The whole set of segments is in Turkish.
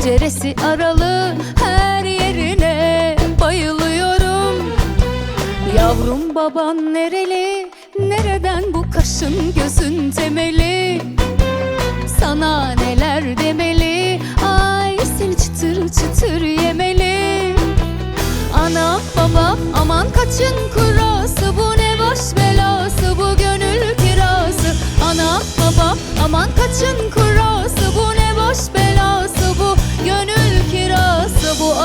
penceresi aralı, her yerine bayılıyorum. Yavrum baban nereli, nereden bu kaşın gözün temeli? Sana neler demeli, ay seni çıtır çıtır yemeli. Ana baba aman kaçın kurası, bu ne baş belası, bu gönül kirası. Ana baba aman kaçın kurası, bu ne baş belası, bu gönül kirası. Bu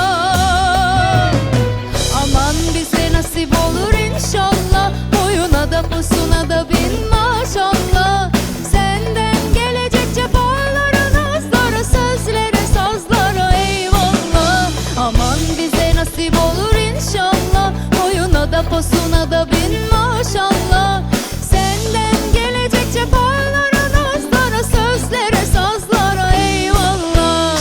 aman bize nasip olur inşallah, boyuna da posuna da bin maşallah. Senden gelecek cefalara, nazlara, sözlere, sazlara eyvallah. Aman bize nasip olur inşallah, boyuna da posuna da bin maşallah. Senden gelecek cefalara, nazlara, sözlere, sazlara eyvallah.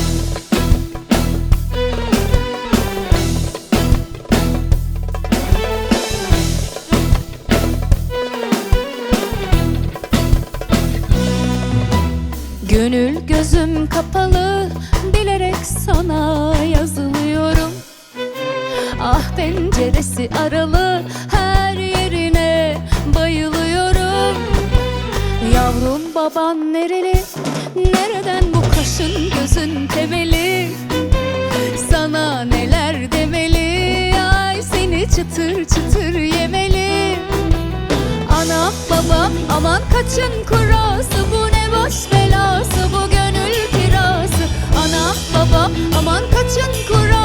Gönül gözüm kapalı, bilerek sana yazılıyorum. Ah penceresi aralı, her yerine bayılıyorum. Yavrum baban nereli, nereden bu kaşın gözün temeli? Sana neler demeli, ay seni çıtır çıtır yemeli. Ana baba aman kaçın kurası, bu ne baş belası, bu gönül kirası. Ana baba aman kaçın kurası,